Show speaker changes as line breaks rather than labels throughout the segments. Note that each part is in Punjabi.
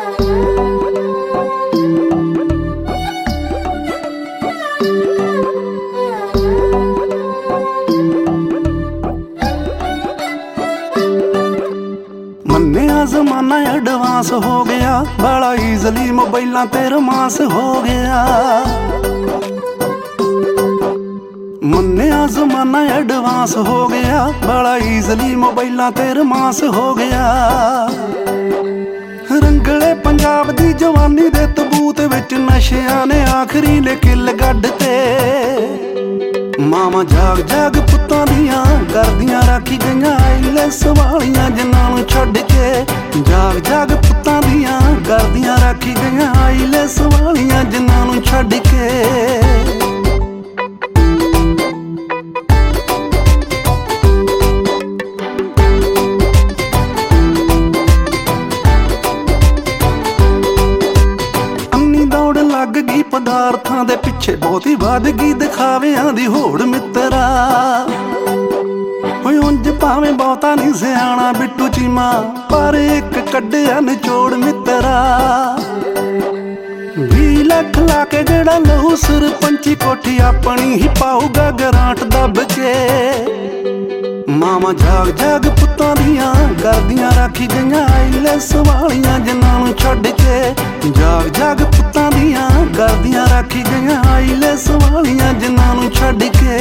ਮੰਨਿਆ ਜ਼ਮਾਨਾ ਐਡਵਾਂਸ ਹੋ ਗਿਆ, ਬੜਾ ਈਜ਼ਲੀ ਮੋਬਾਈਲਾਂ ਤੇ ਰੋਮਾਂਸ ਹੋ ਗਿਆ। ਮੰਨਿਆ ਜ਼ਮਾਨਾ ਐਡਵਾਂਸ ਹੋ ਗਿਆ, ਬੜਾ ਈਜ਼ਲੀ ਮੋਬਾਈਲਾਂ ਤੇ ਰੋਮਾਂਸ ਹੋ ਗਿਆ। ਰੰਗਲੇ ਪੰਜਾਬ ਦੀ ਜਵਾਨੀ ਦੇ ਤਬੂਤ ਵਿੱਚ ਨਸ਼ਿਆਂ ਨੇ ਆਖਰੀ ਨੇ ਕਿੱਲ ਗੱਡ ਤੇ। ਮਾਵਾਂ ਜਾਗ ਜਾਗ ਪੁੱਤਾਂ ਦੀਆਂ ਕਰਦੀਆਂ ਰਾਖੀ ਗਈਆਂ ਆਈਲੈਸ ਵਾਲੀਆਂ ਜਿਨ੍ਹਾਂ ਨੂੰ ਛੱਡ ਕੇ। ਜਾਗ ਜਾਗ ਪੁੱਤਾਂ ਦੀਆਂ ਕਰਦੀਆਂ ਰਾਖੀ ਗਈਆਂ ਆਈਲੈਸ ਵਾਲੀਆਂ ਜਿਨ੍ਹਾਂ ਨੂੰ ਛੱਡ ਕੇ। ਲੱਗ ਗਈ ਪਦਾਰਥਾਂ ਦੇ ਪਿੱਛੇ ਬਹੁਤੀ ਵੱਧ ਗਈ ਦਿਖਾਵਿਆਂ ਦੀ ਹੋੜ ਮਿੱਤਰਾ। ਓਏ ਉਂਝ ਭਾਵੇਂ ਬਹੁਤਾ ਨਹੀਂ ਸਿਆਣਾ ਬਿੱਟੂ ਚੀਮਾ, ਪਰ ਇੱਕ ਕੱਢਿਆ ਨਿਚੋੜ ਮਿੱਤਰਾ। 20 ਲੱਖ ਲਾ ਕੇ ਜਿਹੜਾ ਲਹੂ ਸਰਪੰਚੀ ਕੋਠੀ ਆਪਣੀ ਹੀ ਪਾਊਗਾ ਗਰਾਂਟ ਦੱਬ ਕੇ। ਮਾਵਾਂ ਜਾਗ ਜਾਗ ਪੁੱਤਾਂ ਦੀਆਂ ਕਰਦੀਆਂ ਰਾਖੀ ਗਈਆਂ ਆਈਲੈਸ ਵਾਲੀਆਂ ਜਿਨ੍ਹਾਂ ਨੂੰ ਛੱਡ ਕੇ। ਜਾਗ ਜਾਗ ਪੁੱਤਾਂ ਦੀਆਂ ਕਰਦੀਆਂ ਰਾਖੀ ਗਈਆਂ ਆਈਲੈਸ ਵਾਲੀਆਂ ਜਿਨ੍ਹਾਂ ਨੂੰ ਛੱਡ ਕੇ।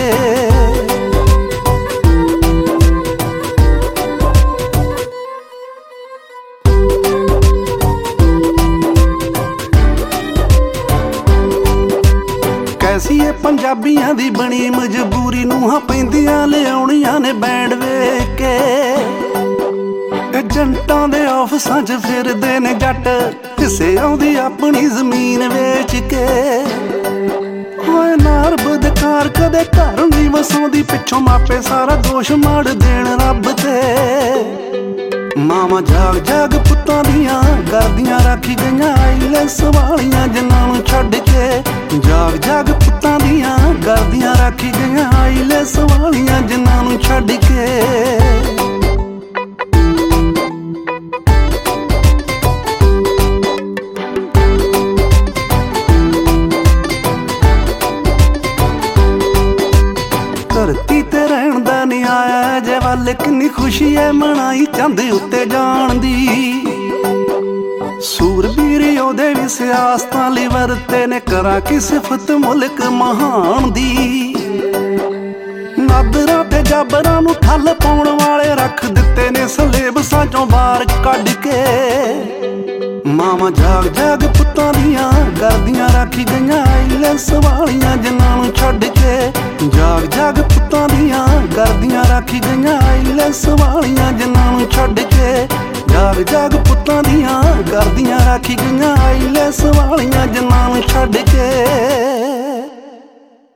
ਕੈਸੀ ਏ ਪੰਜਾਬੀਆਂ ਦੀ ਬਣੀ ਮਜਬੂਰੀ, ਨੂੰਹਾਂ ਪੈਂਦੀਆਂ ਲਿਆਉਣੀਆਂ ਨੇ ਬੈਂਡ ਵੇਖ ਕੇ। ਏਜੰਟਾਂ ਦੇ ਆਫਿਸਾਂ 'ਚ ਫਿਰਦੇ ਨੇ ਜੱਟ, ਹਿੱਸੇ ਆਉਂਦੀ ਆਪਣੀ ਜ਼ਮੀਨ ਵੇਚ ਕੇ। ਓਏ ਨਾਰ ਬਦਕਾਰ ਕਦੇ ਘਰ ਨਹੀਂ ਵਸਾਉਂਦੀ, ਪਿੱਛੋਂ ਮਾਪੇ ਸਾਰਾ ਦੋਸ਼ ਮਾੜ ਦੇਣ ਰੱਬ ਤੇ। ਮਾਵਾਂ ਜਾਗ ਜਾਗ ਪੁੱਤਾਂ ਦੀਆਂ ਕਰਦੀਆਂ ਰਾਖੀ ਗਈਆਂ ਆਈਲੈਸ ਵਾਲੀਆਂ ਜਿਨ੍ਹਾਂ ਨੂੰ ਛੱਡ ਕੇ। ਜਾਗ ਜਾਗ ਪੁੱਤਾਂ ਦੀਆਂ ਕਰਦੀਆਂ ਰਾਖੀ ਗਈਆਂ ਆਈਲੈਸ ਵਾਲੀਆਂ ਜਿਨ੍ਹਾਂ ਨੂੰ ਛੱਡ ਕੇ। ਧਰਤੀ ਤੇ ਰਹਿਣ ਦਾ ਨੀ ਆਇਆ ਜੇ ਵੱਲ, ਕਿੰਨੀ ਖੁਸ਼ੀ ਐ ਮਨਾਈ ਚੰਦ ਉੱਤੇ ਜਾਣ ਦੀ। ਸੂਰਬੀਰ ਉਹਦੇ ਵੀ ਸਿਆਸਤਾਂ ਲਈ ਵਰਤੇ ਨੇ, ਕਰਾਂ ਕੀ ਸਿਫਤ ਮੁਲਕ ਮਹਾਨ ਦੀ। ਨਾਦਰਾਂ ਤੇ ਜਾਬਰਾਂ ਨੂੰ ਠੱਲ ਪਾਉਣ ਵਾਲੇ ਰੱਖ ਦਿੱਤੇ ਨੇ ਸਲੇਬਸਾਂ ਚੋਂ ਬਾਹਰ ਕੱਢ ਕੇ। ਮਾਵਾਂ ਜਾਗ ਜਾਗ ਪੁੱਤਾਂ ਦੀਆਂ ਕਰਦੀਆਂ ਰਾਖੀ ਗਈਆਂ ਆਈਲੈਸ ਵਾਲੀਆਂ ਜਿਨ੍ਹਾਂ ਨੂੰ ਛੱਡ ਕੇ। ਜਾਗ ਜਾਗ ਪੁੱਤਾਂ ਦੀਆਂ ਕਰਦੀਆਂ ਰਾਖੀ ਗਈਆਂ ਆਈਲੈਸ ਵਾਲੀਆਂ ਜਿਨ੍ਹਾਂ ਨੂੰ ਛੱਡ ਕੇ। ਜਾਗ ਜਾਗ ਪੁੱਤਾਂ ਦੀਆਂ ਕਰਦੀਆਂ ਰਾਖੀ ਗਈਆਂ ਆਈਲੈਸ ਵਾਲੀਆਂ ਜਿਨ੍ਹਾਂ ਨੂੰ ਛੱਡ ਕੇ।